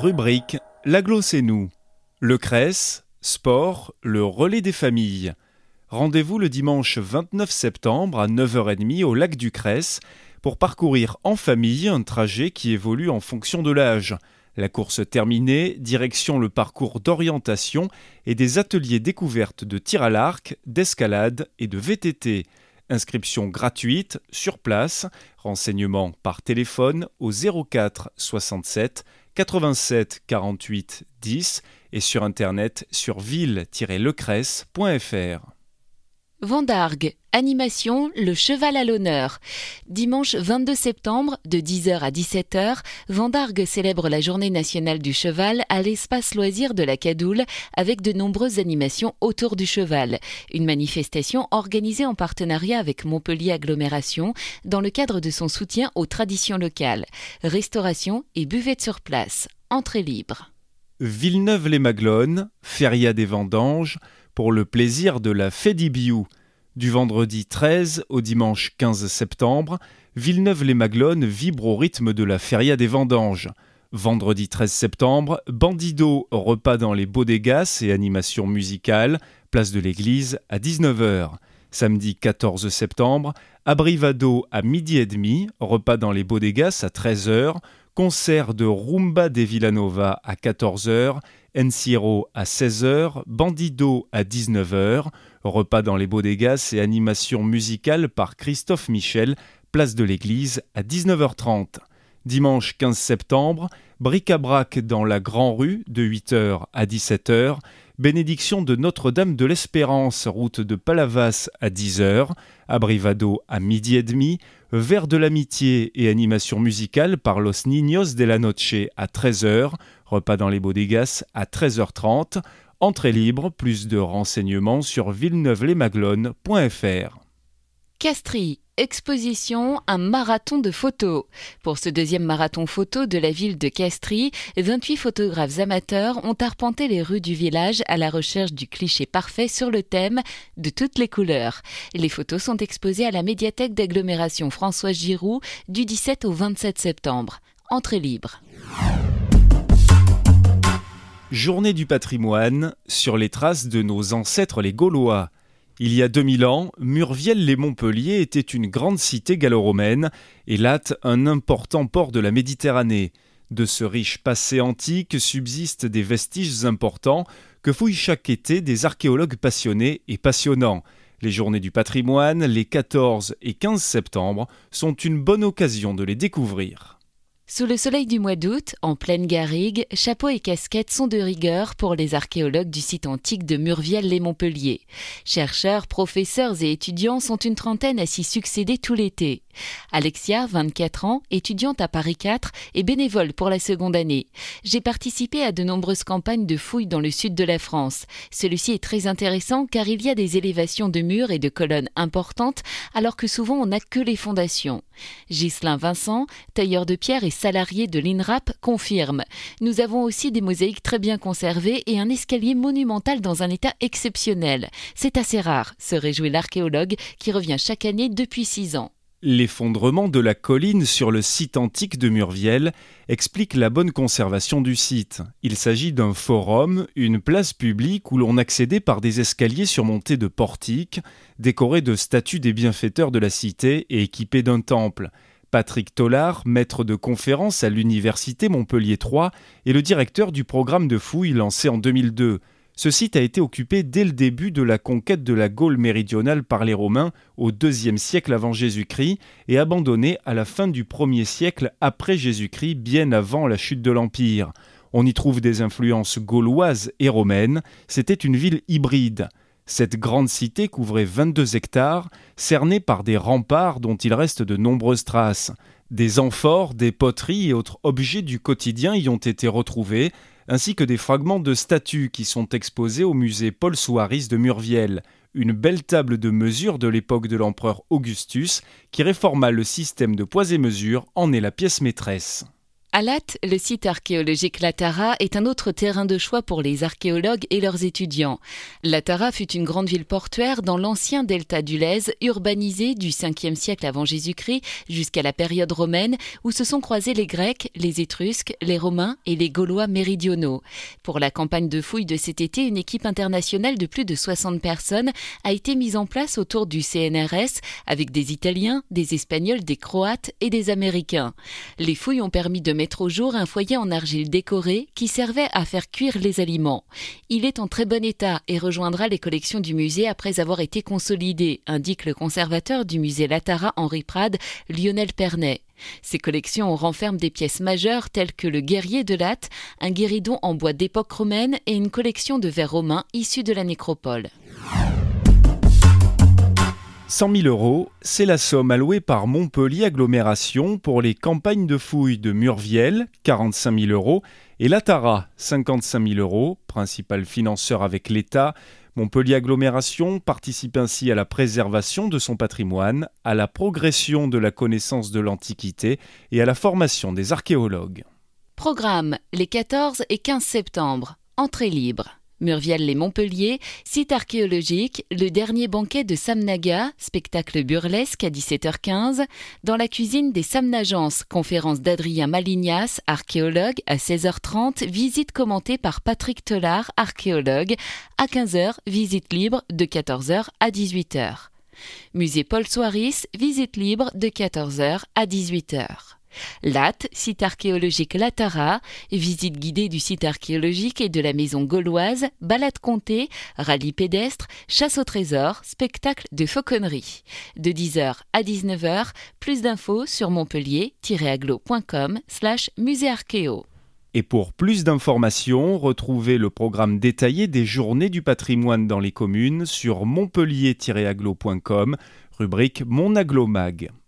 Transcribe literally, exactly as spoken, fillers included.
Rubrique L'Aglo-c'est-nous. Le Cress, sport, le relais des familles. Rendez-vous le dimanche vingt-neuf septembre à neuf heures trente au lac du Cress pour parcourir en famille un trajet qui évolue en fonction de l'âge. La course terminée, direction le parcours d'orientation et des ateliers découvertes de tir à l'arc, d'escalade et de V T T. Inscription gratuite, sur place, renseignements par téléphone au zéro quatre soixante-sept quatre-vingt-sept quarante-huit dix et sur internet sur ville tiret lecress point f r. Vendargues, animation Le Cheval à l'honneur. Dimanche vingt-deux septembre, de dix heures à dix-sept heures, Vendargues célèbre la journée nationale du cheval à l'espace loisirs de la Cadoule avec de nombreuses animations autour du cheval. Une manifestation organisée en partenariat avec Montpellier Agglomération dans le cadre de son soutien aux traditions locales. Restauration et buvette sur place. Entrée libre. Villeneuve-les-Maglones, Feria des Vendanges, pour le plaisir de la Fédibiou. Du vendredi treize au dimanche quinze septembre, Villeneuve-les-Maglones vibre au rythme de la Feria des Vendanges. Vendredi treize septembre, Bandido, repas dans les bodegas et animation musicale, place de l'église à dix-neuf heures. Samedi quatorze septembre, Abrivado à midi et demi, repas dans les bodegas à treize heures, concert de Rumba de Villanova à quatorze heures, Encierro à seize heures, Bandido à dix-neuf heures, repas dans les bodegas et animation musicale par Christophe Michel, place de l'église à dix-neuf heures trente. Dimanche quinze septembre, bric-à-brac dans la Grand Rue de huit heures à dix-sept heures, bénédiction de Notre-Dame de l'Espérance, route de Palavas à dix heures, Abrivado à midi et demi, Vers de l'amitié et animation musicale par Los Niños de la Noche à treize heures, repas dans les bodegas à treize heures trente, entrée libre, plus de renseignements sur villeneuve les maglones point f r. Castries, exposition, un marathon de photos. Pour ce deuxième marathon photo de la ville de Castries, vingt-huit photographes amateurs ont arpenté les rues du village à la recherche du cliché parfait sur le thème de toutes les couleurs. Les photos sont exposées à la médiathèque d'agglomération François Giroud du dix-sept au vingt-sept septembre. Entrée libre. Journée du patrimoine, sur les traces de nos ancêtres les Gaulois. Il y a deux mille ans, Murviel-les-Montpellier était une grande cité gallo-romaine et Latte un important port de la Méditerranée. De ce riche passé antique subsistent des vestiges importants que fouillent chaque été des archéologues passionnés et passionnants. Les journées du patrimoine, les quatorze et quinze septembre, sont une bonne occasion de les découvrir. Sous le soleil du mois d'août, en pleine garrigue, chapeaux et casquettes sont de rigueur pour les archéologues du site antique de Murviel-les-Montpellier. Chercheurs, professeurs et étudiants sont une trentaine à s'y succéder tout l'été. Alexia, vingt-quatre ans, étudiante à Paris quatre et bénévole pour la seconde année. J'ai participé à de nombreuses campagnes de fouilles dans le sud de la France. Celui-ci est très intéressant car il y a des élévations de murs et de colonnes importantes alors que souvent on n'a que les fondations. Ghislain Vincent, tailleur de pierre et salarié de l'INRAP, confirme. Nous avons aussi des mosaïques très bien conservées et un escalier monumental dans un état exceptionnel. C'est assez rare, se réjouit l'archéologue qui revient chaque année depuis six ans. L'effondrement de la colline sur le site antique de Murviel explique la bonne conservation du site. Il s'agit d'un forum, une place publique où l'on accédait par des escaliers surmontés de portiques, décorés de statues des bienfaiteurs de la cité et équipés d'un temple. Patrick Tollard, maître de conférence à l'université Montpellier trois, est le directeur du programme de fouilles lancé en deux mille deux. Ce site a été occupé dès le début de la conquête de la Gaule méridionale par les Romains au deuxième siècle avant Jésus-Christ et abandonné à la fin du premier siècle après Jésus-Christ, bien avant la chute de l'Empire. On y trouve des influences gauloises et romaines. C'était une ville hybride. Cette grande cité couvrait vingt-deux hectares, cernée par des remparts dont il reste de nombreuses traces. Des amphores, des poteries et autres objets du quotidien y ont été retrouvés, ainsi que des fragments de statues qui sont exposés au musée Paul Souaris de Murviel, une belle table de mesure de l'époque de l'empereur Augustus qui réforma le système de poids et mesures en est la pièce maîtresse. À Lattes, le site archéologique La Tara est un autre terrain de choix pour les archéologues et leurs étudiants. La Tara fut une grande ville portuaire dans l'ancien delta du Lèze, urbanisé du cinquième siècle avant Jésus-Christ jusqu'à la période romaine, où se sont croisés les Grecs, les Étrusques, les Romains et les Gaulois méridionaux. Pour la campagne de fouilles de cet été, une équipe internationale de plus de soixante personnes a été mise en place autour du C N R S, avec des Italiens, des Espagnols, des Croates et des Américains. Les fouilles ont permis de mettre au jour un foyer en argile décoré qui servait à faire cuire les aliments. Il est en très bon état et rejoindra les collections du musée après avoir été consolidé, indique le conservateur du musée La Tara Henri Prade, Lionel Pernet. Ces collections renferment des pièces majeures telles que le guerrier de Lattes, un guéridon en bois d'époque romaine et une collection de vers romains issus de la nécropole. cent mille euros, c'est la somme allouée par Montpellier Agglomération pour les campagnes de fouilles de Murviel, quarante-cinq mille euros, et La Tara, cinquante-cinq mille euros, principal financeur avec l'État. Montpellier Agglomération participe ainsi à la préservation de son patrimoine, à la progression de la connaissance de l'Antiquité et à la formation des archéologues. Programme les quatorze et quinze septembre. Entrée libre. Murviel-les-Montpellier, site archéologique, le dernier banquet de Samnaga, spectacle burlesque à dix-sept heures quinze, dans la cuisine des Samnagences, conférence d'Adrien Malignas, archéologue, à seize heures trente, visite commentée par Patrick Tellard, archéologue, à quinze heures, visite libre de quatorze heures à dix-huit heures. Musée Paul Soiris, visite libre de quatorze heures à dix-huit heures. Lattes, site archéologique La Tara, visite guidée du site archéologique et de la maison gauloise, balade comptée, rallye pédestre, chasse au trésor, spectacle de fauconnerie. De dix heures à dix-neuf heures, plus d'infos sur montpellier tiret agglo point com slash musée archéo. Et pour plus d'informations, retrouvez le programme détaillé des Journées du patrimoine dans les communes sur montpellier tiret agglo point com, rubrique Mon Agglomag.